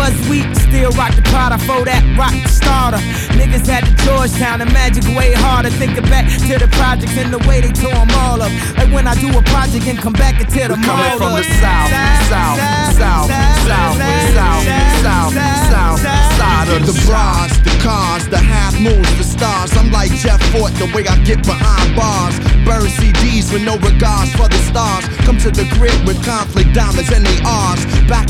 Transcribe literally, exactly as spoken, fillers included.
was weak, still rock the Prada for that rock starter. Niggas had the Georgetown and Magic way harder. Thinking back to the projects and the way they tore them all up. Like when I do a project and come back and tear them all up. Coming from the south, south, south, south, south, south, south, side of the bras, the cars, the half moons, the stars. I'm like Jeff Fort, the way I get behind bars. Burn C Ds with no regards for the stars. Come to the grid with conflict diamonds and they R's. Back